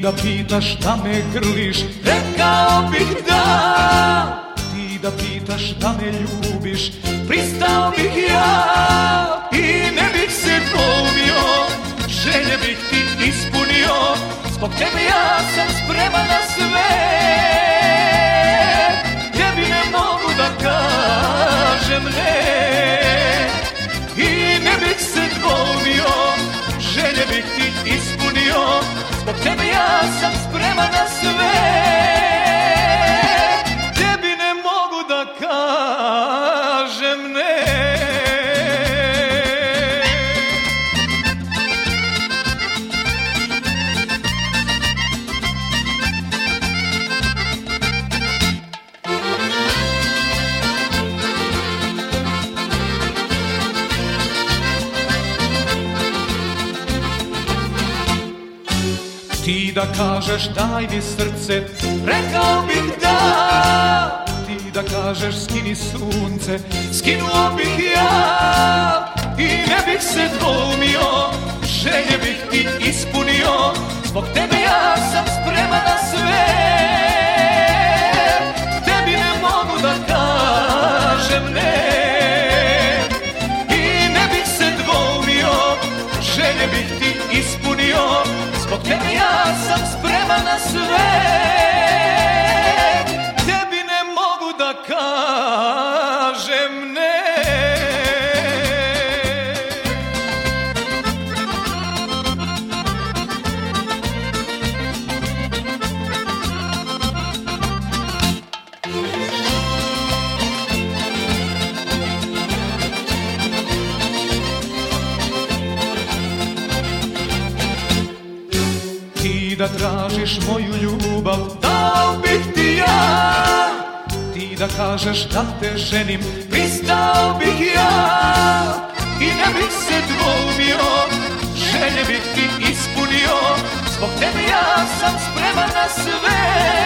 da pitaš da me grliš, rekao bih da. Ti da pitaš da me ljubiš, pristao bih ja. I ne bih se dvoumio, želje bih ti ispunio. Zbog tebe ja sam spreman na sve. Tebi ne mogu da kažem ne. I ne bih se dvoumio, želje bih ti ispunio. Zbog tebe ja sam spreman na sve. Tebi ne mogu da kažem ne. Ti da kažeš daj mi srce, rekao bih da. Ti da kažeš skini sunce, skinuo bih ja. I ne bih se dvoumio, želje bih ti ispunio. Zbog tebe ja sam spreman na sve. Tebi ne mogu da kažem ne. I ne bih se dvoumio, želje bih ti ispunio. Zbog tebe ja sam spreman na sve. Tebi ne mogu da kažem ne. Ti da tražiš moju ljubav, dao bih ti ja. Ti da kažeš da te ženim, pristao bih ja. I ne bih se dvoumio, želje bih ti ispunio. Zbog tebe ja sam spreman na sve.